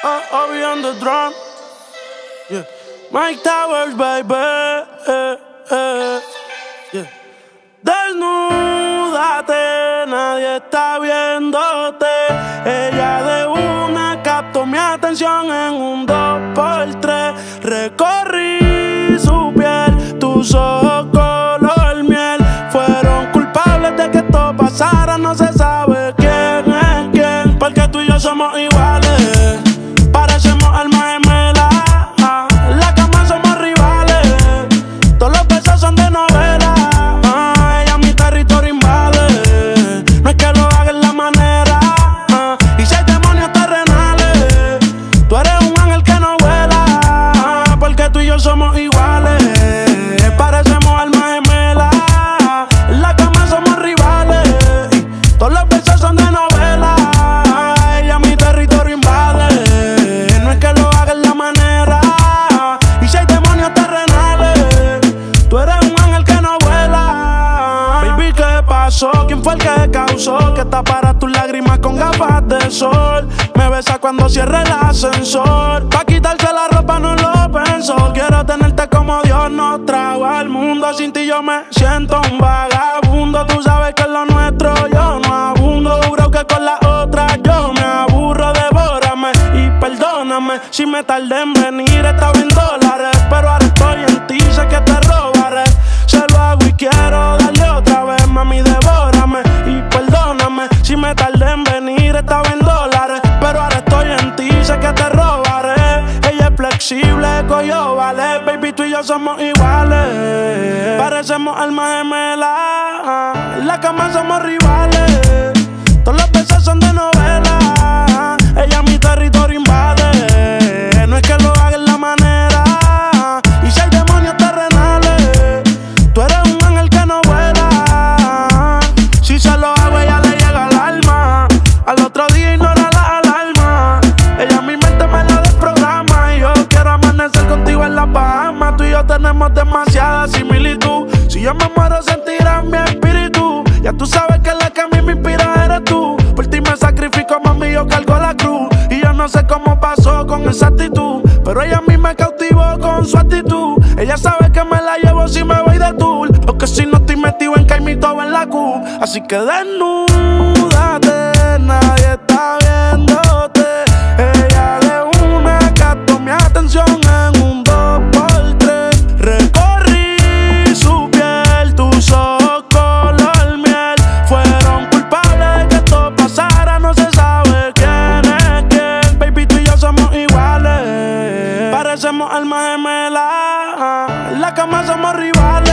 Obi on the drum. Yeah. Mike Towers, baby. Yeah. Desnúdate, nadie está viéndote. Ella de una captó mi atención en un 2x3. Recorrí su piel, tus ojos color miel. Fueron culpables de que esto pasara, no se sabe quién es quién. Porque tú y yo somos iguales, parecemos almas gemelas. En la cama somos rivales, todos los besos son de novela. Ella mi territorio invade, no es que lo haga en la manera. Y si hay demonios terrenales, tú eres un ángel que no vuela. Porque tú y yo somos iguales, parecemos almas gemelas. En la cama somos rivales, todos los besos son de novela. Ella mi territorio invade, no es que lo haga en la manera. Y si hay demonios terrenales, tú eres un ángel que no vuela. Baby, ¿qué pasó? ¿Quién fue el que causó que taparas tus lágrimas con gafas de sol? Me besa cuando cierre el ascensor, pa' quitarse la ropa no lo pensó. Quiero tenerte como Dios nos trajo al mundo. Sin ti yo me siento un vagabundo. Tú sabes que es lo nuestro, yo no abundo. Juro que con la otra yo me aburro. Devórame y perdóname si me tardé en venir. Estaba en dólares, pero ahora estoy en ti, sé que te robaré. Se lo hago y quiero darle otra vez. Mami, devórame y perdóname si me tardé en venir. Estaba en dólares, pero ahora estoy en ti, sé que te robaré. Ella es flexible, coyo, vale. Baby, tú y yo somos iguales, parecemos almas gemelas. En la cama somos rivales, todos los besos son de novela. Ella mi territorio invade, no es que lo haga en la manera. Y si hay demonios terrenales, tú eres un ángel que no vuela. Si se lo hago, ella le llega al alma. Al otro día ignora la alarma. Ella mi mente me la desprograma. Y yo quiero amanecer contigo en las Bahamas. Tú y yo tenemos demasiada similitud. Si yo me muero sentirás mi espíritu. Ya tú sabes que la que a mí me inspira eres tú. Por ti me sacrifico, mami, yo cargo la cruz. Y yo no sé cómo pasó con esa actitud, pero ella a mí me cautivó con su actitud. Ella sabe que me la llevo si me voy de tour, o que si no estoy metido en Caimito o en la Q. Así que desnúdate, nadie está viéndote. Ella de una captó mi atención en un 2x3. Recorrí su piel, tus ojos color miel. Fueron culpables de que esto pasara, no se sabe quién es quién. Baby, tú y yo somos iguales, parecemos almas gemelas. En la cama somos rivales,